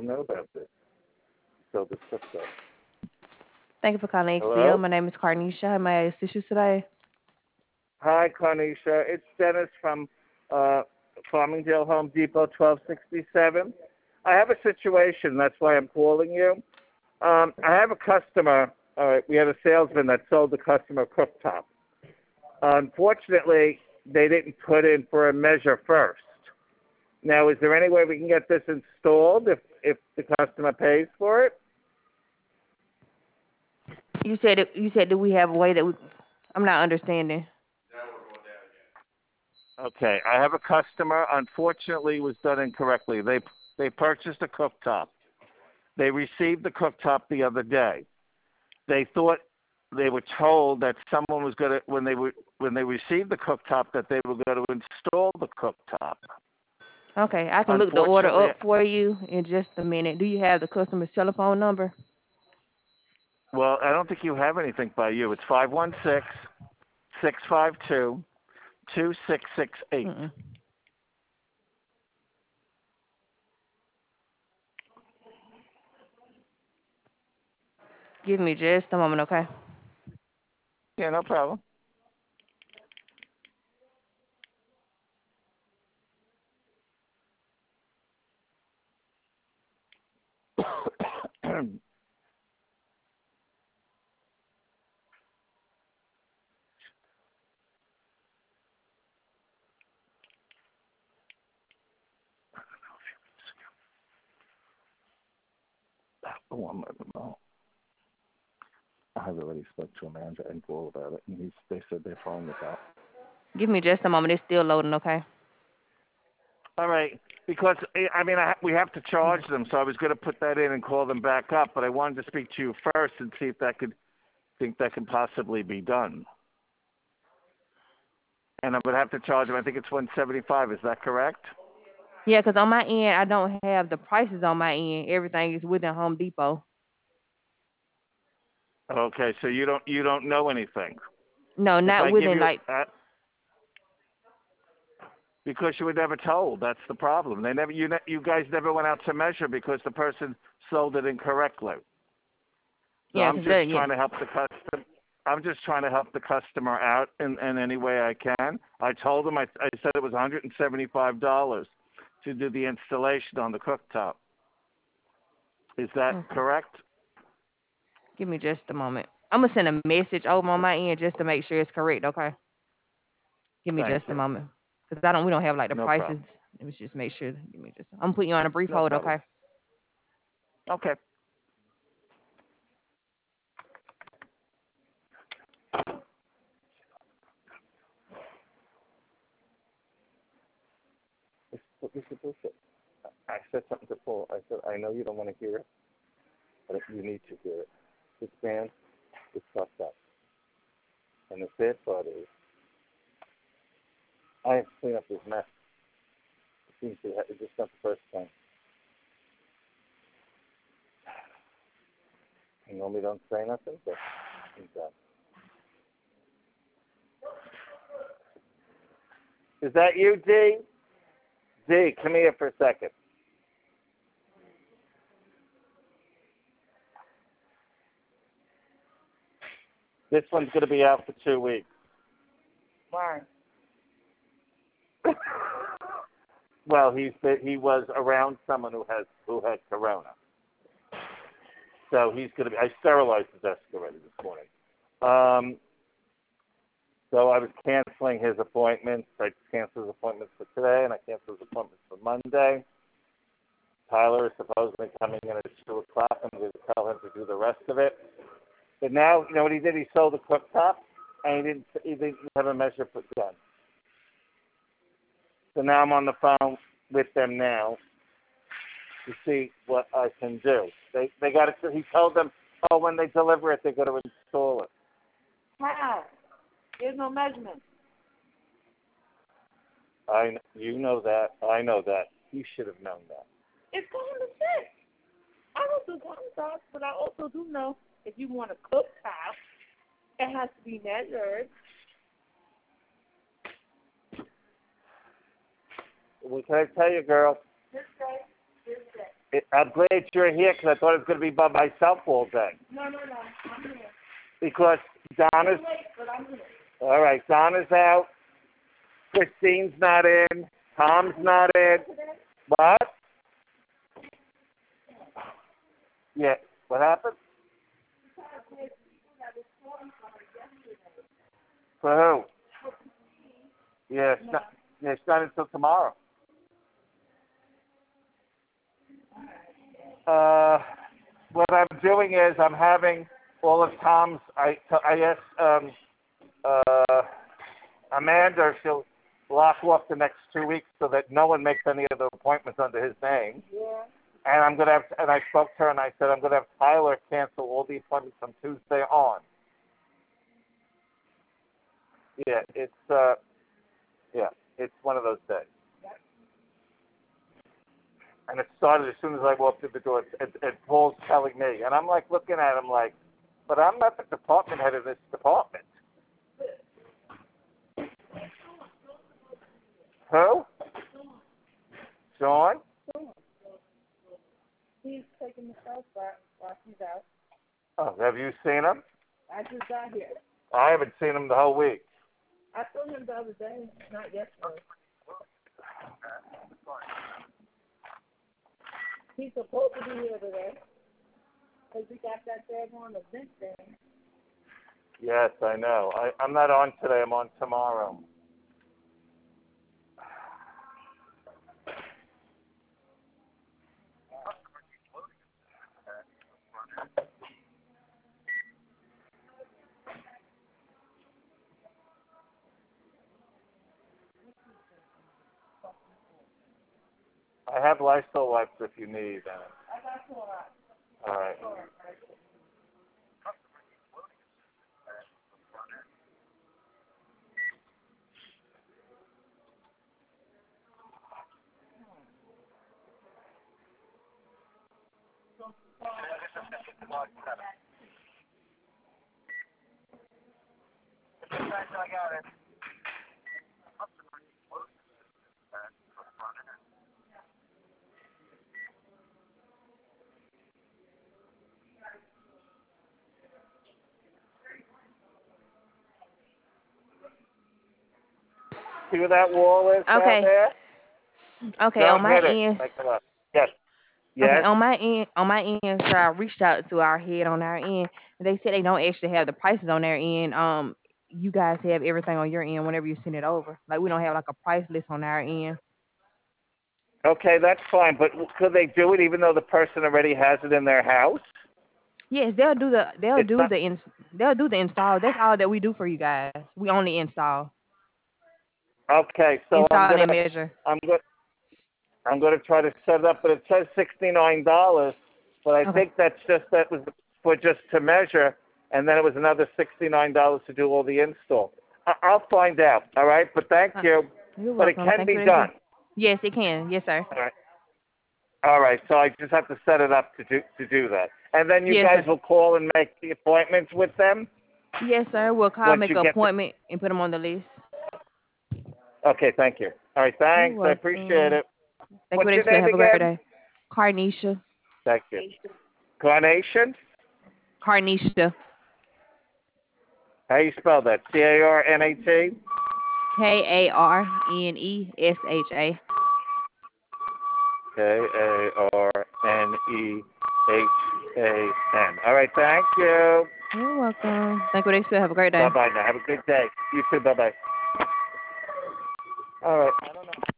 don't know about this. So this stuff. Thank you for calling HCL. Hello? My name is Carnisha. How may I assist you today? Hi, Carnisha. It's Dennis from Farmingdale Home Depot, 1267. I have a situation. That's why I'm calling you. I have a customer. All right, we had a salesman that sold the customer a cooktop. Unfortunately, they didn't put in for a measure first. Now, is there any way we can get this installed if the customer pays for it? You said that we have a way that we. I'm not understanding. Okay, I have a customer. Unfortunately, it was done incorrectly. They purchased a cooktop. They received the cooktop the other day. They thought they were told that someone was going to when they received the cooktop that they were going to install the cooktop. Okay, I can look the order up for you in just a minute. Do you have the customer's telephone number? Well, I don't think you have anything by you. It's 516-652-2668. Mm-mm. Give me just a moment, okay? Yeah, no problem. I don't know. I've already spoke to Amanda and Paul about it, and they said they're fine with that. Give me just a moment. It's still loading, okay? All right, because I mean we have to charge them, so I was going to put that in and call them back up, but I wanted to speak to you first and see if that could possibly be done. And I would have to charge them. I think it's $175. Is that correct? Yeah, 'cause on my end, I don't have the prices on my end. Everything is within Home Depot. Okay, so you don't know anything. No, If not I give within you like. because you were never told. That's the problem. You guys never went out to measure because the person sold it incorrectly. So Yeah, I'm 'cause just yeah. trying to help the customer. I'm just trying to help the customer out in any way I can. I told him I said it was $175 to do the installation on the cooktop. Is that Okay. correct? Give me just a moment. I'm gonna send a message over on my end just to make sure it's correct. Okay. Give me Thank just a you. moment, 'cause we don't have like the No prices. problem. Let me just make sure. Give me just. I'm putting you on a brief No hold. problem. Okay. Okay. This is bullshit. I said something to Paul. I said, I know you don't want to hear it, but you need to hear it. This man is fucked up. And the sad part is, I have to clean up this mess. It's just not the first time. I normally don't say nothing, but he's done. Is that you, D? D, come here for a second. This one's going to be out for 2 weeks. Why? Well, he was around someone who had corona, so he's going to be. I sterilized his desk already this morning. So I was canceling his appointments. I canceled his appointments for today, and I canceled his appointments for Monday. Tyler is supposedly coming in at 2 o'clock. I'm going to tell him to do the rest of it. But now, you know what he did? He sold the cooktop, and he didn't have a measure put done. So now I'm on the phone with them now to see what I can do. They got it. He told them, oh, when they deliver it, they're going to install it. How? There's no measurement. You know that. I know that. You should have known that. It's common sense. I don't do countertops, but I also do know if you want a cooktop, it has to be measured. Well, can I tell you, girl? This day, this day. I'm glad you're here because I thought I was going to be by myself all day. No. I'm here. Because Donna's... I'm late, but I'm here. All right, Donna's out. Christine's not in. Tom's not in. What? Yeah. What happened? For who? Yeah, it's not until tomorrow. What I'm doing is I'm having all of Tom's. I asked Amanda if she'll block off the next 2 weeks so that no one makes any of the appointments under his name. Yeah. And I'm gonna have. And I spoke to her and I said I'm gonna have Tyler cancel all the appointments from Tuesday on. Yeah, it's one of those days. And it started as soon as I walked through the door. And Paul's telling me, and I'm like looking at him like, but I'm not the department head of this department. Who? Sean? He's taking the stuff back while she's out. Oh, have you seen him? I just got here. I haven't seen him the whole week. I saw him the other day, not yesterday. He's supposed to be here today because we got that daggone event thing. Yes, I know. I'm not on today. I'm on tomorrow. I have Lysol wipes if you need. I got to All right. See where that wall is down Okay. there? Okay, Don't on my hit it. end. Make it up. Yes. Okay, Yes. on my end, sir, I reached out to our head on our end. And they said they don't actually have the prices on their end. You guys have everything on your end whenever you send it over. Like we don't have like a price list on our end. Okay, that's fine. But could they do it even though the person already has it in their house? Yes, they'll do the install. That's all that we do for you guys. We only install. Okay, so Install and measure. I'm gonna try to set it up, but it says $69. But I Okay. think that was for just to measure, and then it was another $69 to do all the install. I'll find out. All right, but thank you. You're But it welcome. can Thank be you. done. Yes, it can. Yes, sir. All right. All right. So I just have to set it up to do that, and then you Yes, guys sir. will call and make the appointments with them. Yes, sir. We'll call, Once make you an get appointment, and put them on the list. Okay. Thank you. All right. Thanks. You're I appreciate it. Thank What's you. your name Have a great again? day. Carnisha. Thank you. Carnation. Carnisha. How you spell that? CARNAT. KARNESHA. KARNEHAN. All right. Thank you. You're welcome. Thank you. Have a great day. Bye bye now. Have a good day. You too. Bye bye. All right. I don't know.